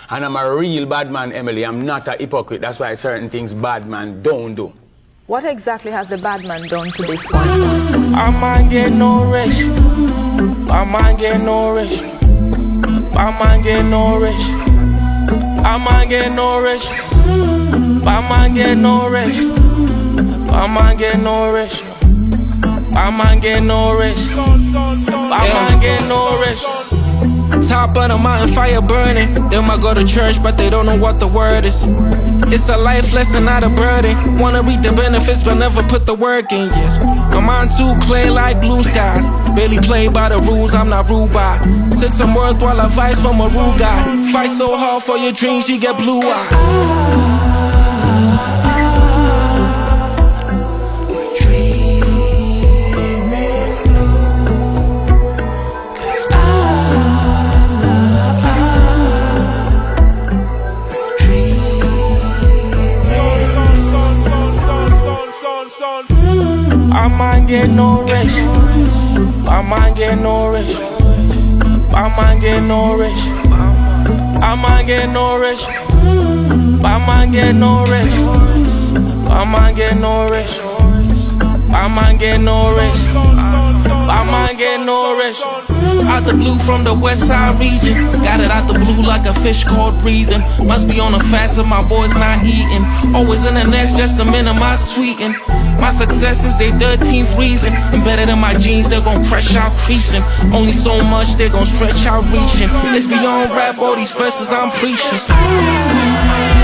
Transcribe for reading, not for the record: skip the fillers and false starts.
And I'm a real bad man, Emily. I'm not a hypocrite. That's why certain things bad man don't do. What exactly has the bad man done to this point? My mind get no rest. My mind get no rest. My mind get no rest. My mind get no rest. My mind get no rest. My mind get no rest. My mind get no rest. My mind get no rest. Top of the mountain, fire burning. Them I go to church, but they don't know what the word is. It's a life lesson, not a burden. Wanna reap the benefits, but never put the work in, yes. My mind too clear like blue skies. Barely play by the rules, I'm not rude by. Took some worthwhile advice from a rude guy. Fight so hard for your dreams, you get blue eyes. My mind get no rest. My mind get no rest. My mind get no rest. My mind get no rest. My mind get no rest. My mind get no rest. My mind get no rest. My mind get no rest. Out the blue from the west side region. Got it out the blue like a fish caught breathing. Must be on a fast if my boys not eating. Always in the nest just to minimize tweeting. My success is their 13th reason. Embedded in my genes, they're gon' crush out creasing. Only so much, they're gon' stretch out reaching. It's beyond rap, all these verses I'm preaching.